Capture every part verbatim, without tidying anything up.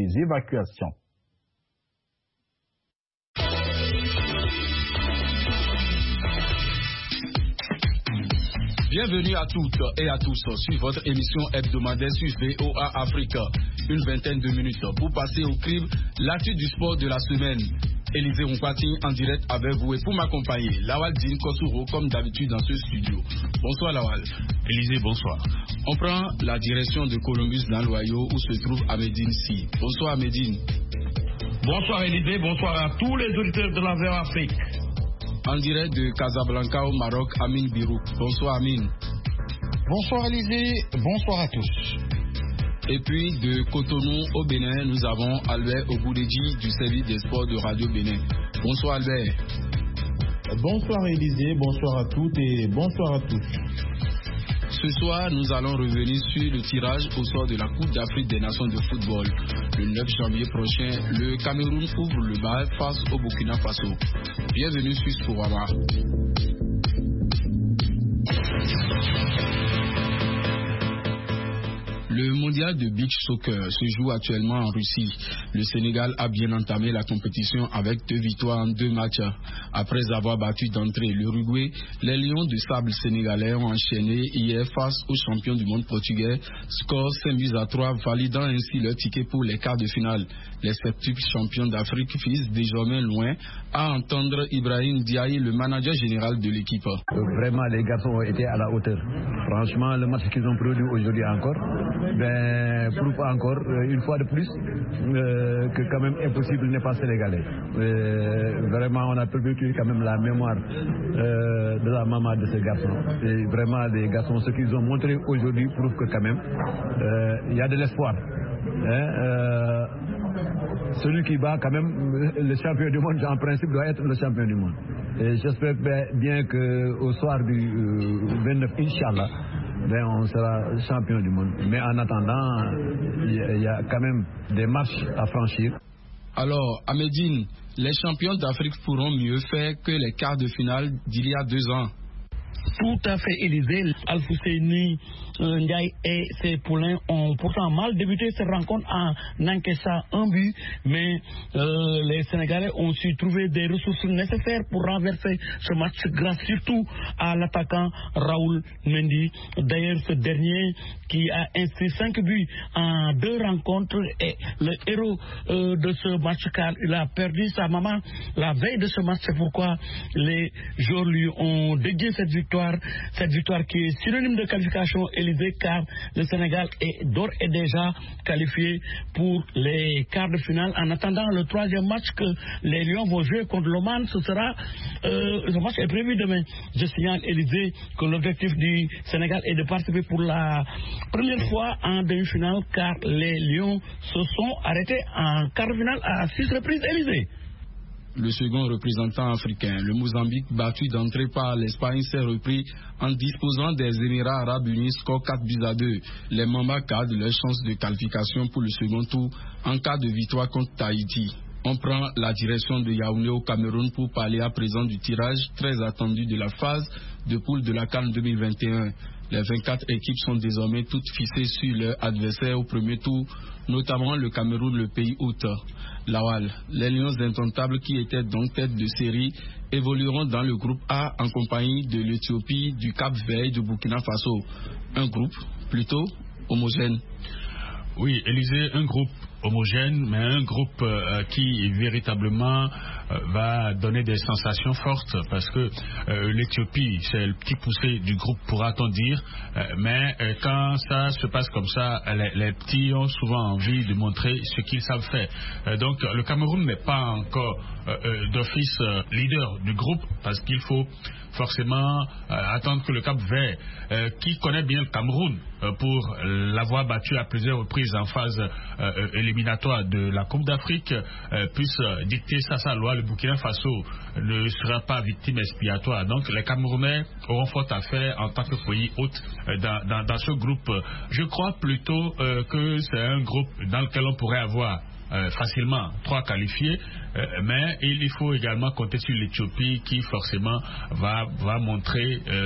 des évacuations. Bienvenue à toutes et à tous sur votre émission hebdomadaire sur V O A Africa. Une vingtaine de minutes pour passer au crible l'actu du sport de la semaine. Élisée Ronkwati en direct avec vous et pour m'accompagner, Lawal Dine Kosuro comme d'habitude dans ce studio. Bonsoir Lawal. Élisée, bonsoir. On prend la direction de Columbus dans l'Ohio où se trouve Amédine Si. Bonsoir Amédine. Bonsoir Élisée, bonsoir à tous les auditeurs de la V O A Afrique. En direct de Casablanca au Maroc, Amine Birouk. Bonsoir Amine. Bonsoir Élisée, bonsoir à tous. Et puis de Cotonou au Bénin, nous avons Albert Ogoudeji du service des sports de Radio Bénin. Bonsoir Albert. Bonsoir Élisée, bonsoir à toutes et bonsoir à tous. Ce soir, nous allons revenir sur le tirage au sort de la Coupe d'Afrique des Nations de football. Le neuf janvier prochain, le Cameroun ouvre le bal face au Burkina Faso. Bienvenue sur Sporama. Le mondial de beach soccer se joue actuellement en Russie. Le Sénégal a bien entamé la compétition avec deux victoires en deux matchs. Après avoir battu d'entrée l'Uruguay, les Lions du Sable sénégalais ont enchaîné hier face aux champions du monde portugais. Score cinq buts à trois, validant ainsi leur ticket pour les quarts de finale. Les septuple champions d'Afrique visent désormais loin, à entendre Ibrahim Diaye, le manager général de l'équipe. Vraiment, les garçons ont été à la hauteur. Franchement, le match qu'ils ont produit aujourd'hui encore, ben, prouve encore une fois de plus euh, que quand même impossible n'est pas sénégalais. Euh, vraiment, on a perdu quand même la mémoire euh, de la maman de ces garçons. Et vraiment, les garçons, ce qu'ils ont montré aujourd'hui prouve que quand même il euh, y a de l'espoir. Hein, euh, celui qui bat quand même le champion du monde, en principe, doit être le champion du monde. Et j'espère bien qu'au soir du euh, vingt-neuf, Inch'Allah, ben on sera champion du monde. Mais en attendant, il y, y a quand même des marches à franchir. Alors, à Médine, les champions d'Afrique pourront mieux faire que les quarts de finale d'il y a deux ans. Tout à fait, Élisée. Al-Fousseini, euh, Ndiaye et ses poulains ont pourtant mal débuté cette rencontre en encaissant un but, mais euh, les Sénégalais ont su trouver des ressources nécessaires pour renverser ce match grâce surtout à l'attaquant Raoul Mendy. D'ailleurs, ce dernier qui a inscrit cinq buts en deux rencontres est le héros euh, de ce match car il a perdu sa maman la veille de ce match. C'est pourquoi les joueurs lui ont dédié cette victoire, cette victoire qui est synonyme de qualification, Élysée, car le Sénégal est d'ores et déjà qualifié pour les quarts de finale. En attendant le troisième match que les Lions vont jouer contre l'Oman, ce sera, euh, ce match est prévu demain. Je signale, Élysée, que l'objectif du Sénégal est de participer pour la première fois en demi-finale, car les Lions se sont arrêtés en quart de finale à six reprises, Élysée. Le second représentant africain, le Mozambique, battu d'entrée par l'Espagne, s'est repris en disposant des Émirats arabes unis, score quatre buts à deux. Les Mamba gardent leur chance de qualification pour le second tour en cas de victoire contre Tahiti. On prend la direction de Yaoundé au Cameroun pour parler à présent du tirage très attendu de la phase de poule de la CAN deux mille vingt et un. Les vingt-quatre équipes sont désormais toutes fixées sur leur adversaire au premier tour, notamment le Cameroun, le pays hôte. Lawal, les Lions indomptables qui étaient donc tête de série évolueront dans le groupe A en compagnie de l'Éthiopie, du Cap-Vert et du Burkina Faso. Un groupe plutôt homogène. Oui, Élysée, un groupe homogène, mais un groupe euh, qui véritablement euh, va donner des sensations fortes parce que euh, l'Éthiopie, c'est le petit poussé du groupe, pourra-t-on dire, euh, mais euh, quand ça se passe comme ça, les, les petits ont souvent envie de montrer ce qu'ils savent faire. Euh, donc le Cameroun n'est pas encore euh, euh, d'office euh, leader du groupe parce qu'il faut forcément euh, attendre que le Cap-Vert, euh, qui connaît bien le Cameroun, euh, pour l'avoir battu à plusieurs reprises en phase euh, éliminatoire de la Coupe d'Afrique, euh, puisse euh, dicter sa, sa loi. Le Burkina Faso ne sera pas victime expiatoire. Donc les Camerounais auront fort à faire en tant que pays hôte euh, dans, dans, dans ce groupe. Je crois plutôt euh, que c'est un groupe dans lequel on pourrait avoir Euh, facilement trois qualifiés, euh, mais il faut également compter sur l'Éthiopie qui forcément va, va montrer euh,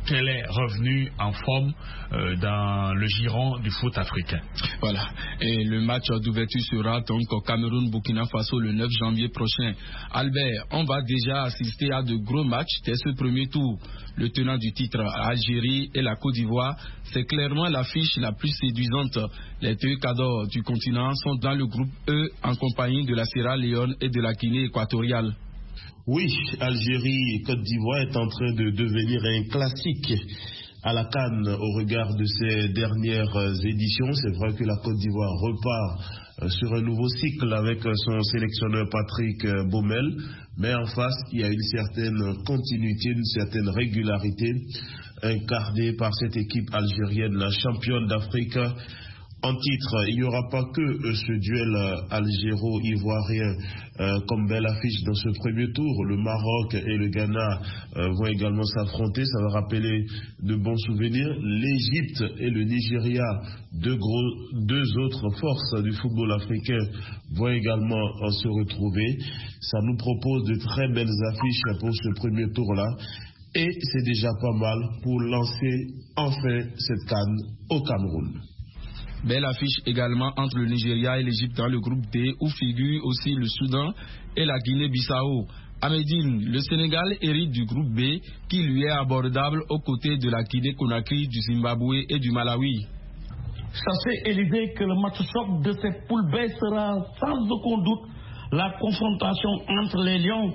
qu'elle est revenue en forme euh, dans le giron du foot africain. Voilà. Et le match d'ouverture sera donc au Cameroun-Burkina Faso le neuf janvier prochain. Albert, on va déjà assister à de gros matchs dès ce premier tour. Le tenant du titre, Algérie et la Côte d'Ivoire, c'est clairement l'affiche la plus séduisante. Les deux cadors du continent sont dans le groupe E en compagnie de la Sierra Leone et de la Guinée équatoriale. Oui, Algérie et Côte d'Ivoire est en train de devenir un classique à la CAN au regard de ces dernières éditions. C'est vrai que la Côte d'Ivoire repart sur un nouveau cycle avec son sélectionneur Patrick Baumel, mais en face, il y a une certaine continuité, une certaine régularité incarnée par cette équipe algérienne, la championne d'Afrique en titre. Il n'y aura pas que euh, ce duel euh, algéro-ivoirien euh, comme belle affiche dans ce premier tour. Le Maroc et le Ghana euh, vont également s'affronter. Ça va rappeler de bons souvenirs. L'Égypte et le Nigeria, deux, gros, deux autres forces du football africain, vont également euh, se retrouver. Ça nous propose de très belles affiches pour ce premier tour-là. Et c'est déjà pas mal pour lancer enfin cette CAN au Cameroun. Belle affiche également entre le Nigeria et l'Égypte dans le groupe D, où figure aussi le Soudan et la Guinée-Bissau. À Médine, le Sénégal hérite du groupe B, qui lui est abordable aux côtés de la Guinée-Conakry, du Zimbabwe et du Malawi. Sachez, Élysée, que le match choc de cette poule B sera sans aucun doute la confrontation entre les Lions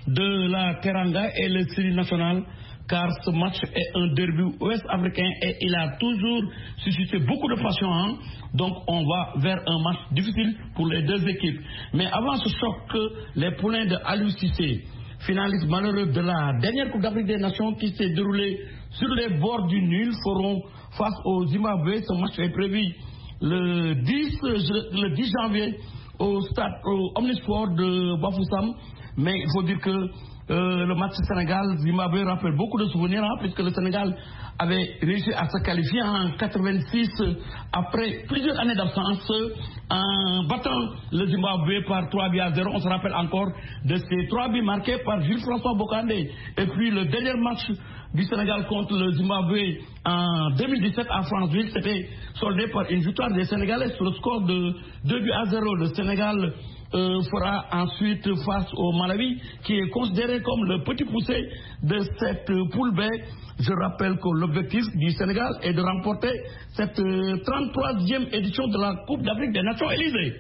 de la Teranga et le Série national, car ce match est un derby ouest-africain et il a toujours suscité beaucoup de passion. Hein? Donc on va vers un match difficile pour les deux équipes. Mais avant ce choc, les poulains de Aliou Cissé, finalistes malheureux de la dernière Coupe d'Afrique des Nations qui s'est déroulée sur les bords du nul, feront face au Zimbabwe. Ce match est prévu le dix, le dix janvier au stade au Omnisport de Bafoussam. Mais il faut dire que Euh, le match Sénégal-Zimbabwe rappelle beaucoup de souvenirs, hein, puisque le Sénégal avait réussi à se qualifier en quatre-vingt-six après plusieurs années d'absence en battant le Zimbabwe par trois buts à zéro. On se rappelle encore de ces trois buts marqués par Jules-François Bocandé. Et puis le dernier match du Sénégal contre le Zimbabwe en deux mille dix-sept à Franceville, c'était soldé par une victoire des Sénégalais sur le score de deux buts à zéro. Le Sénégal Euh, fera ensuite face au Malawi, qui est considéré comme le petit poussé de cette euh, poule B. Je rappelle que l'objectif du Sénégal est de remporter cette euh, trente-troisième édition de la Coupe d'Afrique des Nations Élysée.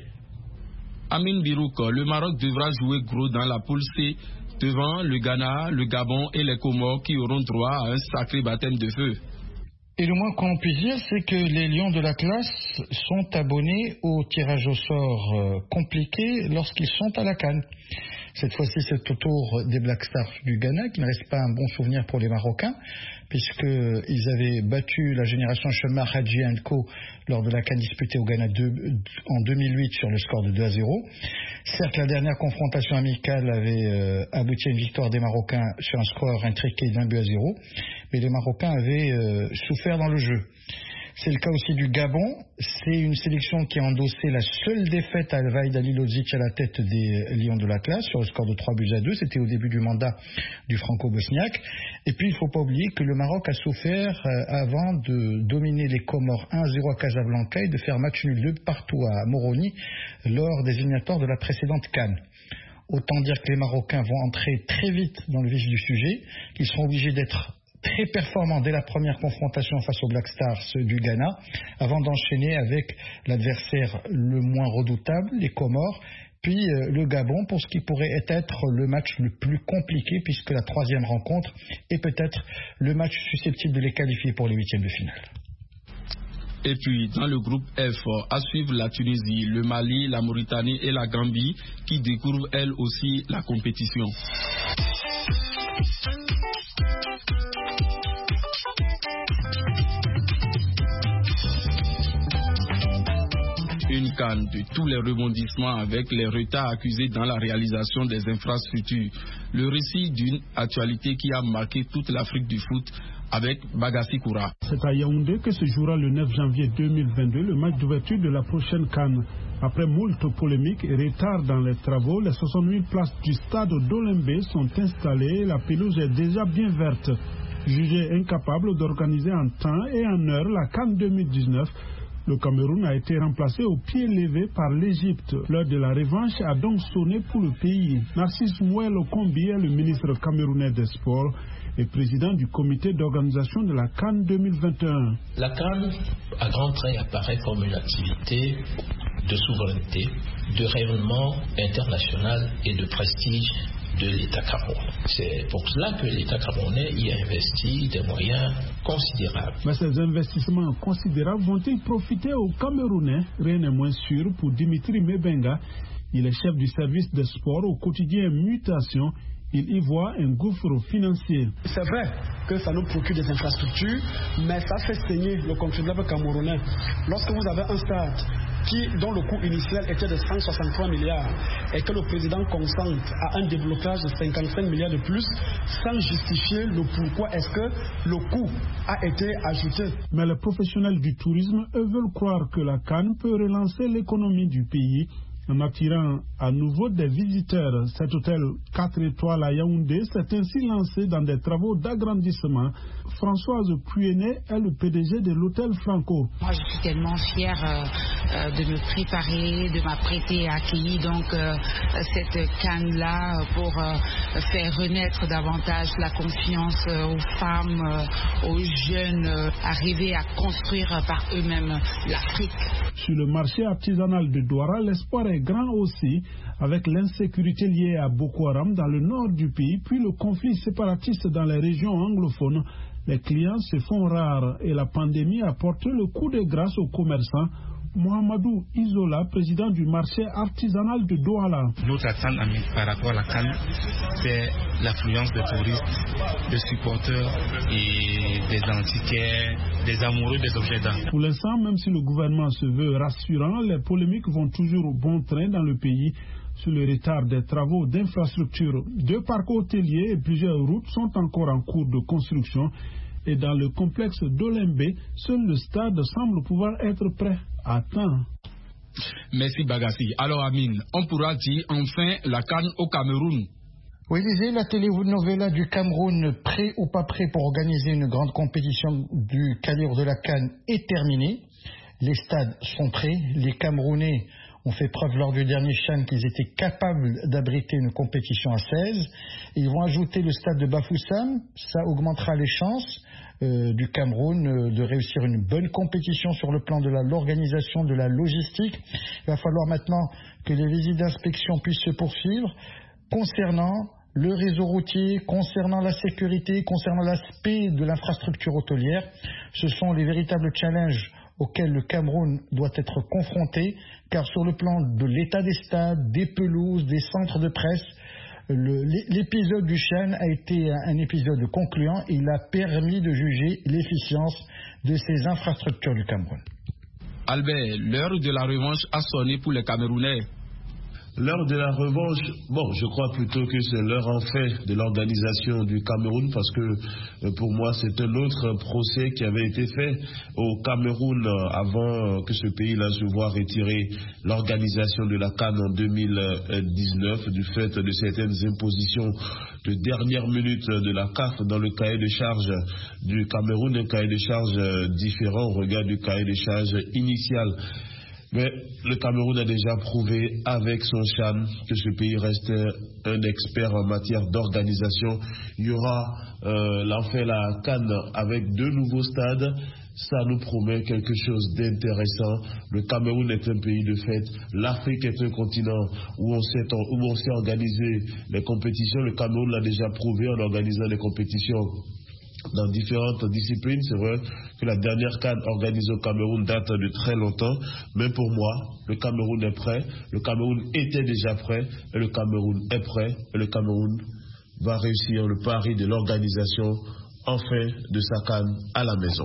Amine Birouk, le Maroc devra jouer gros dans la poule C devant le Ghana, le Gabon et les Comores qui auront droit à un sacré baptême de feu. Et le moins qu'on puisse dire, c'est que les lions de la classe sont abonnés au tirage au sort euh, compliqué lorsqu'ils sont à la CAN. Cette fois-ci, c'est au tour des Black Stars du Ghana, qui ne reste pas un bon souvenir pour les Marocains, puisqu'ils avaient battu la génération Chema Hadji and Co lors de la CAN disputée au Ghana de, en deux mille huit sur le score de deux à zéro. Certes, la dernière confrontation amicale avait euh, abouti à une victoire des Marocains sur un score intriqué d'un but à zéro, mais les Marocains avaient euh, souffert dans le jeu. C'est le cas aussi du Gabon. C'est une sélection qui a endossé la seule défaite à Vaïd Alilodzic à la tête des Lions de la classe sur le score de trois buts à deux. C'était au début du mandat du franco-bosniaque. Et puis il ne faut pas oublier que le Maroc a souffert euh, avant de dominer les Comores un à zéro à Casablanca et de faire match nul deux partout à Moroni lors des éliminatoires de la précédente CAN. Autant dire que les Marocains vont entrer très vite dans le vif du sujet, qu'ils seront obligés d'être très performant dès la première confrontation face aux Black Stars du Ghana, avant d'enchaîner avec l'adversaire le moins redoutable, les Comores, puis euh, le Gabon, pour ce qui pourrait être le match le plus compliqué, puisque la troisième rencontre est peut-être le match susceptible de les qualifier pour les huitièmes de finale. Et puis, dans le groupe F, à suivre la Tunisie, le Mali, la Mauritanie et la Gambie, qui découvrent elles aussi la compétition. Une CAN de tous les rebondissements avec les retards accusés dans la réalisation des infrastructures. Le récit d'une actualité qui a marqué toute l'Afrique du foot avec Bagassi Koura. C'est à Yaoundé que se jouera le neuf janvier deux mille vingt-deux le match d'ouverture de la prochaine CAN. Après moult polémiques et retards dans les travaux, les soixante mille places du stade d'Olembe sont installées. La pelouse est déjà bien verte. Jugé incapable d'organiser en temps et en heure la CAN deux mille dix-neuf, le Cameroun a été remplacé au pied levé par l'Égypte. L'heure de la revanche a donc sonné pour le pays. Narcisse Mouel Okombi est le ministre camerounais des Sports et président du comité d'organisation de la CAN deux mille vingt et un. La CAN, à grands traits, apparaît comme une activité de souveraineté, de rayonnement international et de prestige de l'État camerounais. C'est pour cela que l'État camerounais y a investi des moyens considérables. Mais ces investissements considérables vont-ils profiter aux Camerounais? Rien n'est moins sûr pour Dimitri Mebenga. Il est chef du service des sports au quotidien Mutation. Il y voit un gouffre financier. C'est vrai que ça nous procure des infrastructures, mais ça fait saigner le contribuable camerounais. Lorsque vous avez un stade qui, dont le coût initial était de cent soixante-trois milliards et que le président consente à un déblocage de cinquante-cinq milliards de plus, sans justifier le pourquoi est-ce que le coût a été ajouté. Mais les professionnels du tourisme, eux, veulent croire que la CAN peut relancer l'économie du pays en attirant à nouveau des visiteurs. Cet hôtel quatre étoiles à Yaoundé s'est ainsi lancé dans des travaux d'agrandissement. Françoise Puyene est le P D G de l'hôtel Franco. Moi, je suis tellement fière euh, euh, de me préparer, de m'apprêter à accueillir donc euh, cette CAN-là pour euh, faire renaître davantage la confiance euh, aux femmes, euh, aux jeunes, euh, arriver à construire euh, par eux-mêmes l'Afrique. Sur le marché artisanal de Douala, l'espoir est grand aussi, avec l'insécurité liée à Boko Haram dans le nord du pays, puis le conflit séparatiste dans les régions anglophones. Les clients se font rares et la pandémie a porté le coup de grâce aux commerçants. Mohamedou Isola, président du marché artisanal de Douala. Notre attente par rapport à la CAN, c'est l'affluence des touristes, des supporters et des antiquaires, des amoureux des objets d'art. Pour l'instant, même si le gouvernement se veut rassurant, les polémiques vont toujours au bon train dans le pays sur le retard des travaux d'infrastructure. Deux parcs hôteliers et plusieurs routes sont encore en cours de construction. Et dans le complexe d'Olembe, seul le stade semble pouvoir être prêt à temps. Merci Bagassi. Alors Amine, on pourra dire enfin la CAN au Cameroun. Oui, Lisez, la télénovela du Cameroun, prêt ou pas prêt pour organiser une grande compétition du calibre de la CAN, est terminée. Les stades sont prêts. Les Camerounais ont fait preuve lors du dernier CHAN qu'ils étaient capables d'abriter une compétition à seize. Ils vont ajouter le stade de Bafoussam. Ça augmentera les chances euh, du Cameroun euh, de réussir une bonne compétition sur le plan de l'organisation, de la logistique. Il va falloir maintenant que les visites d'inspection puissent se poursuivre. Concernant le réseau routier, concernant la sécurité, concernant l'aspect de l'infrastructure hôtelière, ce sont les véritables challenges auxquels le Cameroun doit être confronté, car sur le plan de l'état des stades, des pelouses, des centres de presse, le, l'épisode du CHAN a été un épisode concluant et il a permis de juger l'efficience de ces infrastructures du Cameroun. Albert, l'heure de la revanche a sonné pour les Camerounais. L'heure de la revanche, bon, je crois plutôt que c'est l'heure en fait de l'organisation du Cameroun, parce que euh, pour moi c'est un autre procès qui avait été fait au Cameroun euh, avant que ce pays-là se voit retirer l'organisation de la CAN en deux mille dix-neuf du fait de certaines impositions de dernière minute de la C A F dans le cahier de charge du Cameroun, un cahier de charge euh, différent au regard du cahier de charge initial. Mais le Cameroun a déjà prouvé avec son CHAN que ce pays reste un expert en matière d'organisation. Il y aura euh, l'enfer la CAN avec deux nouveaux stades. Ça nous promet quelque chose d'intéressant. Le Cameroun est un pays de fête. L'Afrique est un continent où on sait, où on sait organiser les compétitions. Le Cameroun l'a déjà prouvé en organisant les compétitions dans différentes disciplines. C'est vrai que la dernière CAN organisée au Cameroun date de très longtemps, mais pour moi, le Cameroun est prêt, le Cameroun était déjà prêt, et le Cameroun est prêt, et le Cameroun va réussir le pari de l'organisation enfin de sa CAN à la maison.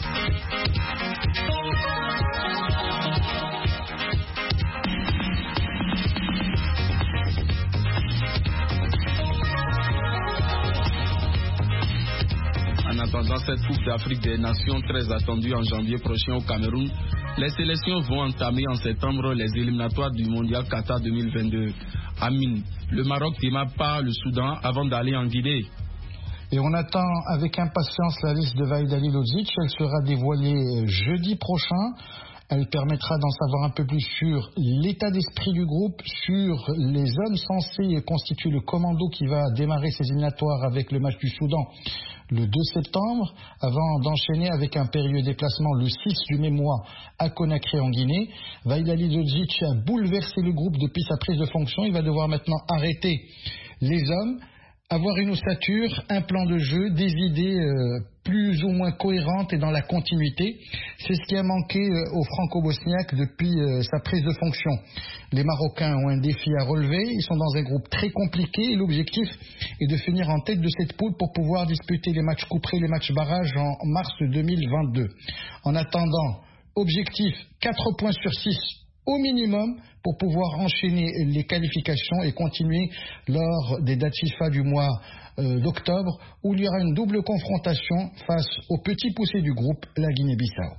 Dans cette Coupe d'Afrique des Nations très attendue en janvier prochain au Cameroun, les sélections vont entamer en septembre les éliminatoires du Mondial Qatar deux mille vingt-deux. Amine, le Maroc démarre par le Soudan avant d'aller en Guinée. Et on attend avec impatience la liste de Vaid Halilovic. Elle sera dévoilée jeudi prochain. Elle permettra d'en savoir un peu plus sur l'état d'esprit du groupe, sur les hommes censés constituer le commando qui va démarrer ses éliminatoires avec le match du Soudan le deux septembre, avant d'enchaîner avec un périlleux déplacement le six du même mois à Conakry en Guinée. Vaid Halilovic a bouleversé le groupe depuis sa prise de fonction. Il va devoir maintenant arrêter les hommes, avoir une ossature, un plan de jeu, des idées euh, plus ou moins cohérentes et dans la continuité. C'est ce qui a manqué euh, aux Franco-Bosniaques depuis euh, sa prise de fonction. Les Marocains ont un défi à relever. Ils sont dans un groupe très compliqué et l'objectif est de finir en tête de cette poule pour pouvoir disputer les matchs couperés, les matchs barrages en mars deux mille vingt-deux. En attendant, objectif quatre points sur six au minimum pour pouvoir enchaîner les qualifications et continuer lors des dates FIFA du mois euh, d'octobre où il y aura une double confrontation face au petit poussé du groupe, la Guinée-Bissau.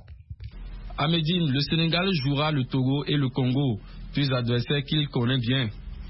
À Médine, le Sénégal jouera le Togo et le Congo, deux adversaires qu'il connaît bien.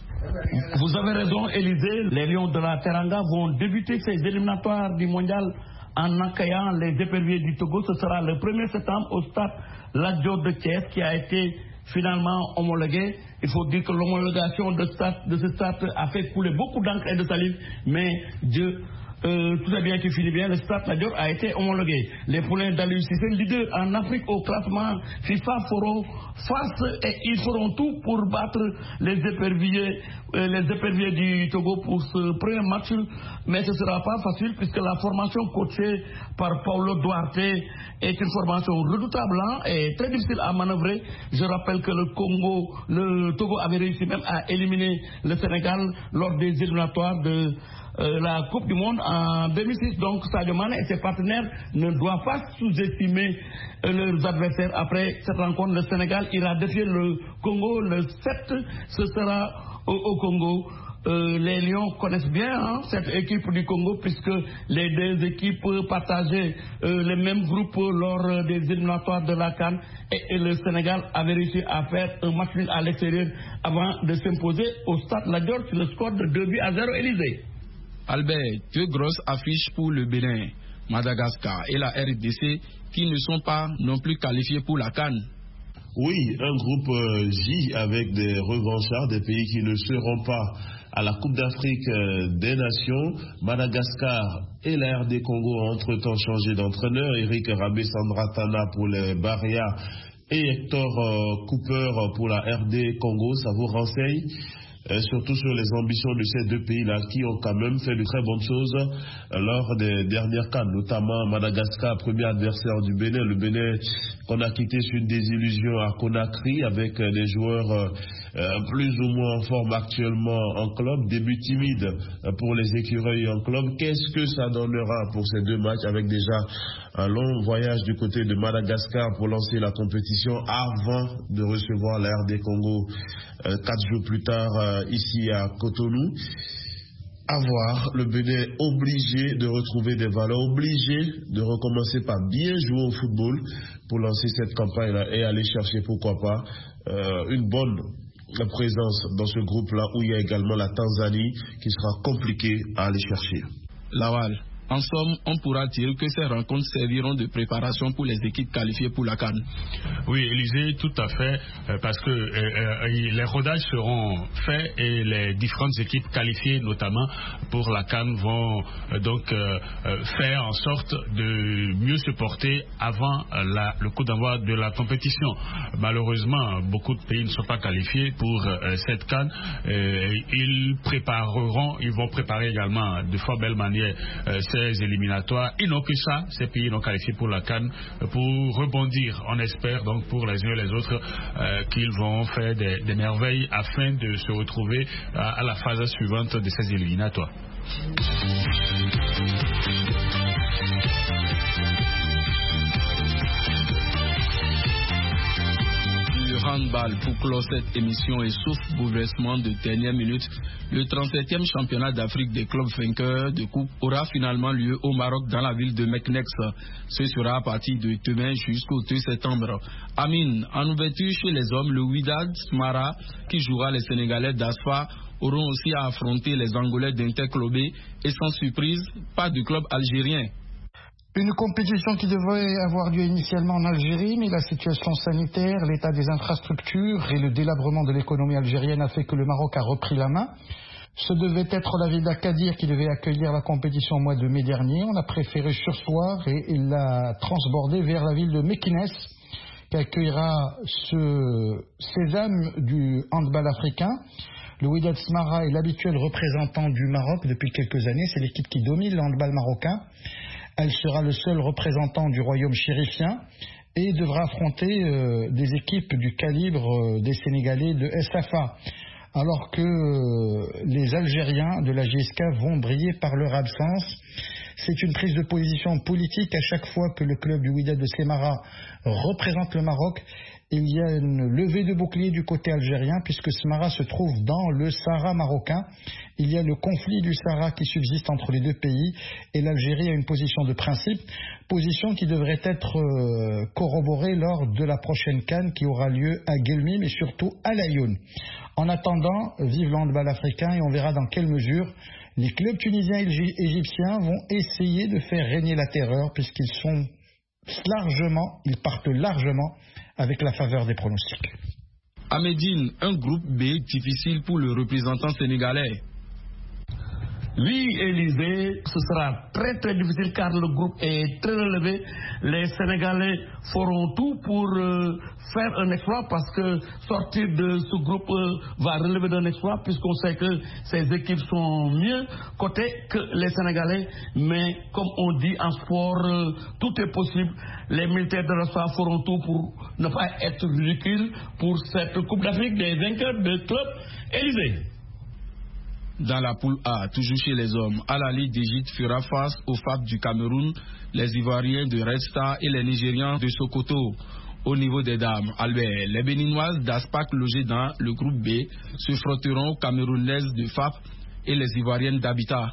Vous avez raison, Élisée. Les Lions de la Teranga vont débuter ces éliminatoires du mondial en accueillant les éperviers du Togo. Ce sera le premier septembre au stade Lat Dior de Thiès qui a été finalement homologué. Il faut dire que l'homologation de, stade, de ce stade a fait couler beaucoup d'encre et de salive, mais Dieu, euh, tout a bien qui finit bien. Le stade Lat Dior a été homologué. Les poulains d'Aliou Cissé, leader en Afrique au classement FIFA, feront face et ils feront tout pour battre les éperviers, euh, les éperviers du Togo pour ce premier match, mais ce ne sera pas facile puisque la formation coachée par Paulo Duarte est une formation redoutable et très difficile à manœuvrer. Je rappelle que le Congo, le Togo avait réussi même à éliminer le Sénégal lors des éliminatoires de euh, la Coupe du Monde en deux mille six. Donc Sadio Mané et ses partenaires ne doivent pas sous-estimer euh, leurs adversaires. Après cette rencontre, le Sénégal ira défier le Congo le sept. Ce sera au, au Congo. Euh, les Lions connaissent bien hein, cette équipe du Congo puisque les deux équipes partageaient euh, les mêmes groupes lors euh, des éliminatoires de la CAN et, et le Sénégal avait réussi à faire un match nul à l'extérieur avant de s'imposer au stade Lat Dior sur le score de deux buts à zéro. Élysée. Albert, deux grosses affiches pour le Bénin, Madagascar et la R D C qui ne sont pas non plus qualifiés pour la CAN. Oui, un groupe euh, J avec des revanchards, des pays qui ne seront pas à la Coupe d'Afrique euh, des Nations. Madagascar et la R D Congo ont entre-temps changé d'entraîneur. Eric Rabé-Sandratana pour les Baria et Hector euh, Cooper pour la R D Congo. Ça vous renseigne Euh, surtout sur les ambitions de ces deux pays-là qui ont quand même fait de très bonnes choses euh, lors des dernières CAN, notamment Madagascar, premier adversaire du Bénin. Le Bénin qu'on a quitté sur une désillusion à Conakry avec euh, des joueurs euh, euh, plus ou moins en forme actuellement en club, début timide euh, pour les écureuils en club. Qu'est-ce que ça donnera pour ces deux matchs avec déjà un long voyage du côté de Madagascar pour lancer la compétition avant de recevoir la R D Congo euh, quatre jours plus tard euh, ici à Cotonou. À voir, le Bénin obligé de retrouver des valeurs, obligé de recommencer par bien jouer au football pour lancer cette campagne-là et aller chercher, pourquoi pas, euh, une bonne présence dans ce groupe-là où il y a également la Tanzanie qui sera compliquée à aller chercher. Lawal. En somme, on pourra dire que ces rencontres serviront de préparation pour les équipes qualifiées pour la CAN. Oui, Élisée, tout à fait, euh, parce que euh, euh, les rodages seront faits et les différentes équipes qualifiées, notamment pour la CAN, vont euh, donc euh, euh, faire en sorte de mieux se porter avant euh, la, le coup d'envoi de la compétition. Malheureusement, beaucoup de pays ne sont pas qualifiés pour euh, cette CAN. Euh, ils prépareront, ils vont préparer également de fort belle manière euh, ces éliminatoires. Ils n'ont que ça, ces pays non qualifiés pour la CAN, pour rebondir. On espère donc pour les uns et les autres euh, qu'ils vont faire des, des merveilles afin de se retrouver à, à la phase suivante de ces éliminatoires. Handball pour clore cette émission et sauf bouleversement de dernière minute, le trente-septième championnat d'Afrique des clubs vainqueurs de coupe aura finalement lieu au Maroc dans la ville de Meknès. Ce sera à partir de demain jusqu'au deux septembre. Amine, en ouverture chez les hommes, le Wydad Smara qui jouera les Sénégalais d'Asfa auront aussi à affronter les Angolais d'Interclubé et sans surprise, pas de club algérien. Une compétition qui devait avoir lieu initialement en Algérie, mais la situation sanitaire, l'état des infrastructures et le délabrement de l'économie algérienne a fait que le Maroc a repris la main. Ce devait être la ville d'Agadir qui devait accueillir la compétition au mois de mai dernier. On a préféré surseoir et il l'a transbordé vers la ville de Mekines, qui accueillera ce sésame du handball africain. Le Wydad Smara est l'habituel représentant du Maroc depuis quelques années. C'est l'équipe qui domine le handball marocain. Elle sera le seul représentant du royaume chérifien et devra affronter euh, des équipes du calibre euh, des Sénégalais de S F A. Alors que euh, les Algériens de la J S K vont briller par leur absence. C'est une prise de position politique à chaque fois que le club du Wydad de Semara représente le Maroc. Il y a une levée de bouclier du côté algérien puisque Semara se trouve dans le Sahara marocain. Il y a le conflit du Sahara qui subsiste entre les deux pays et l'Algérie a une position de principe, position qui devrait être euh, corroborée lors de la prochaine CAN qui aura lieu à Guelmim mais surtout à Laayoune. En attendant, vive le handball africain et on verra dans quelle mesure les clubs tunisiens et égyptiens vont essayer de faire régner la terreur puisqu'ils sont largement, ils partent largement avec la faveur des pronostics. À Médine, un groupe B difficile pour le représentant sénégalais. Oui, Élysée, ce sera très très difficile car le groupe est très relevé. Les Sénégalais feront tout pour euh, faire un exploit parce que sortir de ce groupe euh, va relever d'un exploit puisqu'on sait que ces équipes sont mieux cotées que les Sénégalais. Mais comme on dit en sport, euh, tout est possible. Les militaires de l'O S A feront tout pour ne pas être ridicules pour cette Coupe d'Afrique des vainqueurs de club. Élysée. Dans la poule A, toujours chez les hommes, Al-Ali d'Égypte fera face aux F A B du Cameroun, les Ivoiriens de Red Star et les Nigérians de Sokoto. Au niveau des dames, Albert, les Béninoises d'Aspac logées dans le groupe B se frotteront aux Camerounaises de F A P et les Ivoiriennes d'Habitat.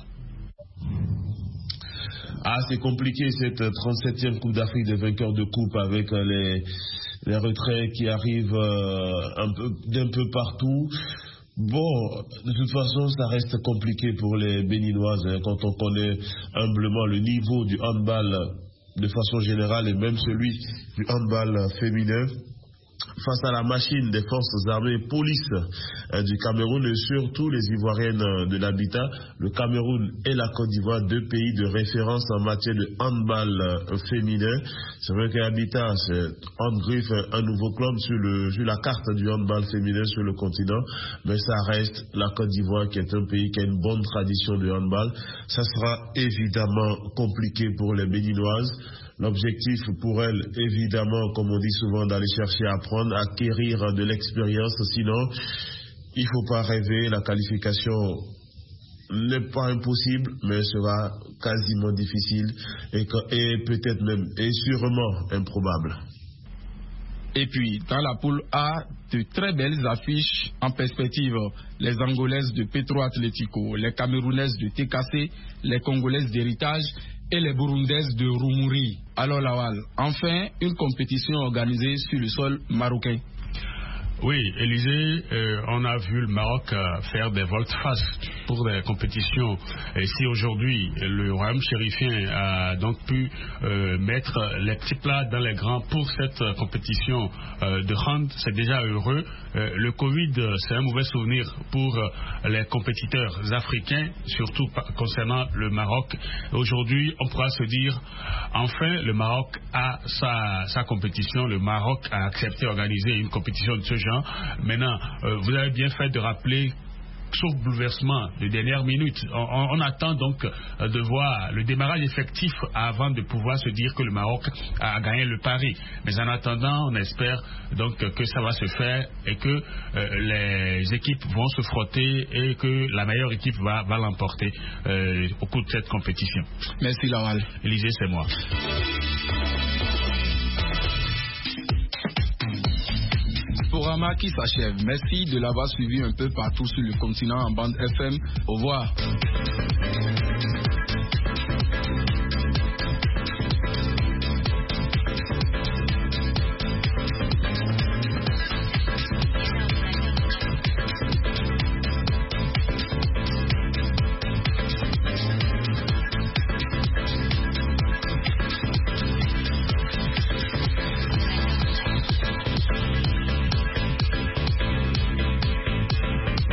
Ah, c'est compliqué cette trente-septième Coupe d'Afrique des vainqueurs de coupe avec les, les retraits qui arrivent euh, un peu, d'un peu partout. Bon, de toute façon, ça reste compliqué pour les Béninoises hein, quand on connaît humblement le niveau du handball de façon générale et même celui du handball féminin. Face à la machine des forces armées et police euh, du Cameroun et surtout les Ivoiriennes euh, de l'Habitat, le Cameroun et la Côte d'Ivoire, deux pays de référence en matière de handball euh, féminin. C'est vrai que l'Habitat, c'est Handgriff, un nouveau club sur, le, sur la carte du handball féminin sur le continent, mais ça reste la Côte d'Ivoire qui est un pays qui a une bonne tradition de handball. Ça sera évidemment compliqué pour les Béninoises. L'objectif pour elle, évidemment, comme on dit souvent, d'aller chercher à apprendre, à acquérir de l'expérience. Sinon, il ne faut pas rêver. La qualification n'est pas impossible, mais sera quasiment difficile et, et peut-être même, et sûrement improbable. Et puis, dans la poule A, de très belles affiches en perspective. Les Angolaises de Petro Atlético, les Camerounaises de T K C, les Congolaises d'Héritage et les Burundaises de Roumouri. Alors Lawal, enfin, une compétition organisée sur le sol marocain. Oui, Élysée, euh, on a vu le Maroc euh, faire des volte-face pour des compétitions. Et si aujourd'hui, le royaume chérifien a donc pu euh, mettre les petits plats dans les grands pour cette euh, compétition euh, de hand, c'est déjà heureux. Euh, le Covid, c'est un mauvais souvenir pour euh, les compétiteurs africains, surtout concernant le Maroc. Aujourd'hui, on pourra se dire, enfin, le Maroc a sa, sa compétition. Le Maroc a accepté d'organiser une compétition de ce genre. Maintenant, euh, vous avez bien fait de rappeler, sauf bouleversement de dernière minute, on, on, on attend donc euh, de voir le démarrage effectif avant de pouvoir se dire que le Maroc a gagné le pari. Mais en attendant, on espère donc que ça va se faire et que euh, les équipes vont se frotter et que la meilleure équipe va, va l'emporter euh, au cours de cette compétition. Merci Laurel. Élysée, c'est moi. Sporama qui s'achève. Merci de l'avoir suivi un peu partout sur le continent en bande F M. Au revoir.